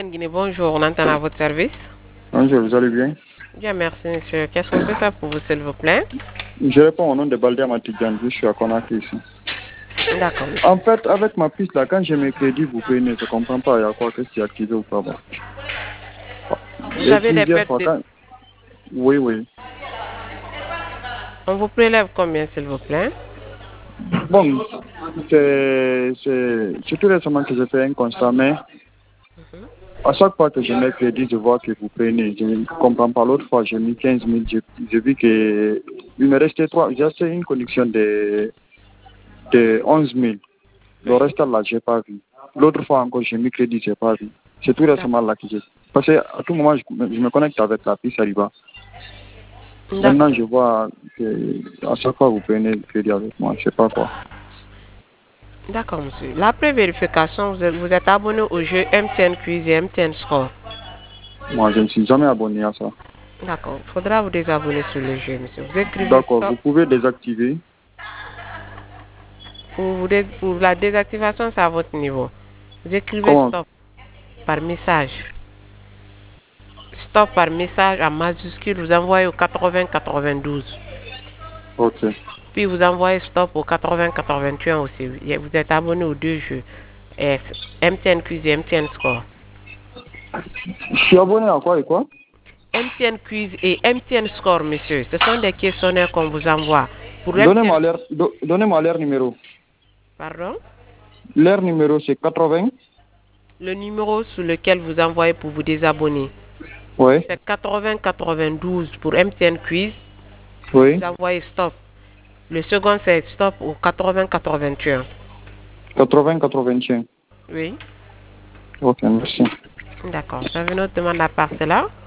Guinée, bonjour, on entend à votre service. Bonjour, vous allez bien? Bien, merci, monsieur. Qu'est-ce qu'on peut faire pour vous, s'il vous plaît? Je réponds au nom de Baldia Matidjan, je suis à Conakry ici. D'accord. En fait, avec ma piste là, quand j'ai mes crédits, vous payez, je ne comprends pas, il y a quoi, qu'est-ce qui est activé ou pas. Bon. Vous Et avez des plusieurs pertes fois, de... quand... Oui, oui. On vous prélève combien, s'il vous plaît? Bon, c'est tout récemment que j'ai fait un constat, mais à chaque fois que je mets crédit, je vois que vous payez. Je ne comprends pas. L'autre fois, j'ai mis 15 000, j'ai vu que il me restait 3. J'ai fait une connexion de 11 000. Le reste là, je n'ai pas vu. L'autre fois encore, j'ai mis crédit, je n'ai pas vu. C'est tout récemment là que j'ai. Parce qu'à tout moment, je me connecte avec la piste Arriba. Maintenant, D'accord. je vois qu'à chaque fois, vous prenez le crédit avec moi. Je ne sais pas quoi. D'accord, monsieur. L'après vérification, vous êtes abonné au jeu MTN Quiz et MTN Score. Moi, je ne suis jamais abonné à ça. D'accord. Il faudra vous désabonner sur le jeu, monsieur. Vous écrivez D'accord, stop. vous pouvez désactiver. Pour la désactivation, c'est à votre niveau. Vous écrivez Comment? stop par message. Stop par message en majuscule, vous envoyez au 80-92. Ok. Puis vous envoyez stop au 80-81 aussi. Vous êtes abonné aux deux jeux. MTN Quiz et MTN Score. Je suis abonné à quoi et quoi? MTN Quiz et MTN Score, monsieur. Ce sont des questionnaires qu'on vous envoie. Pour MTN... Donnez-moi leur numéro. Pardon? Leur numéro, c'est 80. Le numéro sur lequel vous envoyez pour vous désabonner, Oui. c'est 80-92 pour MTN Quiz. Vous Oui. envoyez stop. Le second, c'est stop au 80-81. 80-81. Oui. Ok, merci. D'accord. Vous avez une autre demande à part cela?